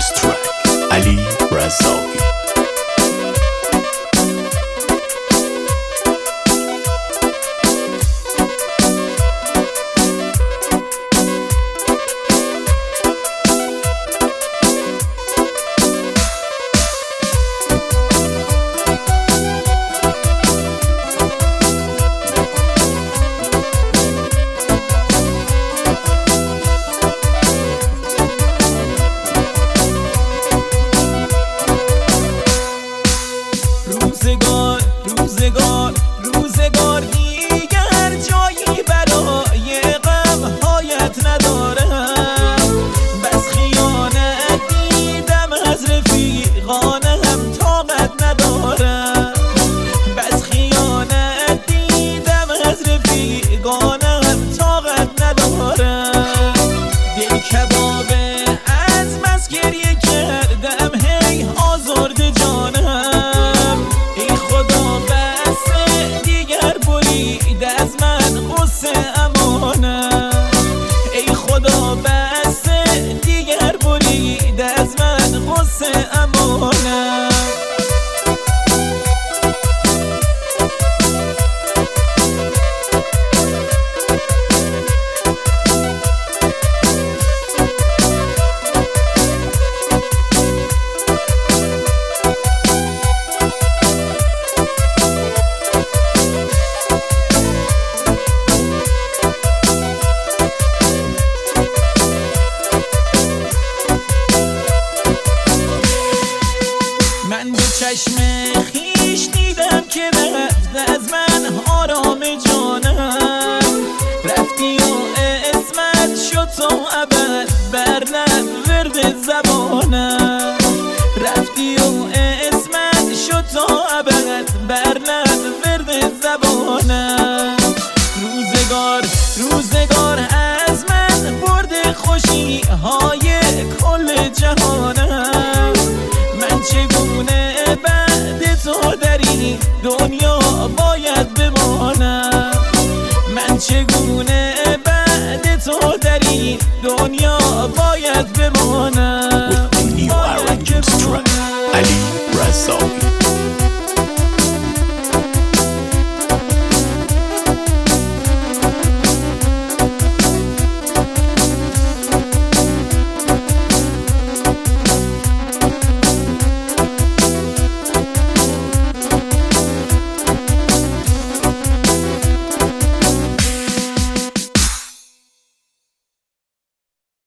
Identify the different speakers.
Speaker 1: track علی رضایی.
Speaker 2: روزگار دیگر جایی برای غمهایت ندارم. بس خیانت دیدم از رفیقانم طاقت ندارم. بس خیانت دیدم از رفیقانم طاقت ندارم. دل کباب از بس گریه کردم هی آزرده جانم. ای خدا بس دیگر برید از من غصه امانم. ای خدا بس دیگر برید از من غصه امانم. من به چشم خیش دیدم که رفت از من آرام جانم. رفتی و اسمت شد تا ابد بر لب ورد زبانم. رفتی و اسمت شد تا ابد بر لب ورد زبانم. روزگار از من برد خوشی های کل جهانم. من چگونه بعد تو در این دنیا باید بمانم. من چگونه بعد تو در این دنیا